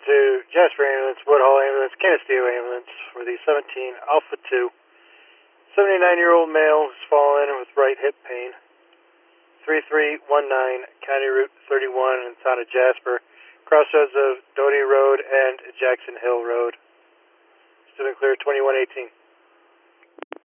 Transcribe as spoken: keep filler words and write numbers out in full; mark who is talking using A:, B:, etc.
A: to Jasper Ambulance, Woodhull Ambulance, Canisteo Ambulance for the seventeen Alpha two. seventy-nine-year-old male has fallen with right hip pain. three three one nine, County Route thirty-one in the town of Jasper, crossroads of Doty Road and Jackson Hill Road. Student clear twenty-one eighteen.